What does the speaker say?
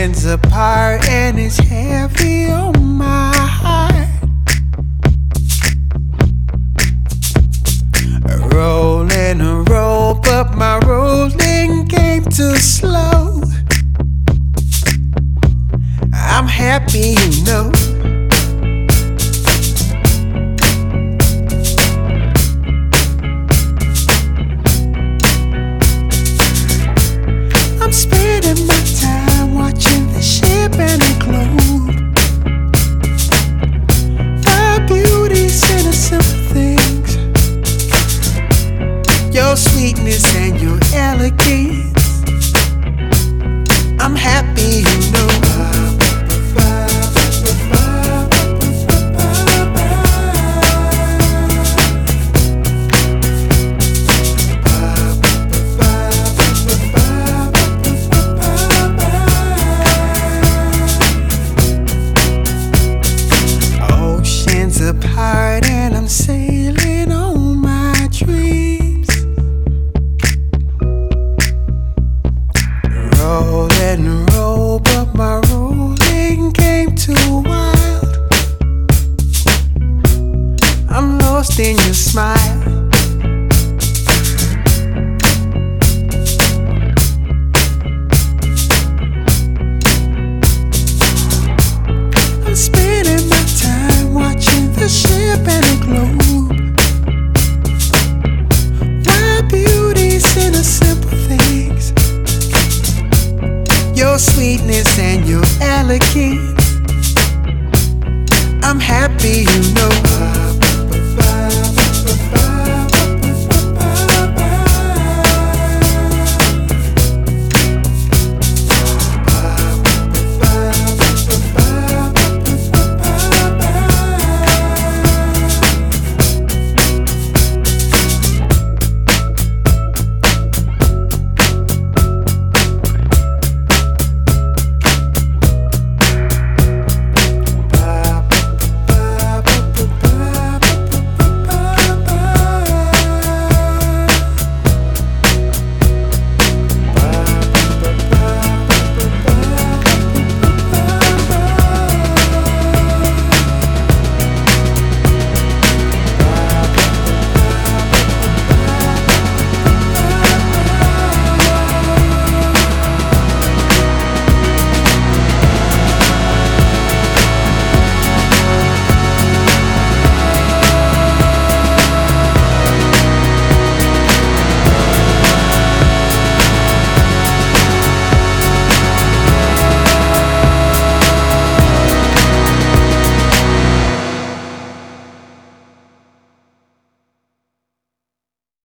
Oceans apart and it's heavy on my heart. Rolling a roll, but my rolling came too slow. I'm happy, you know. I'm spending my time watching the ship and the globe. The beauty's in the simple things, your sweetness and your elegance. I'm happy, you know. Oceans apart and I'm sailing on my dreams. Roll and roll, but my rolling came too wild. I'm lost in your smile.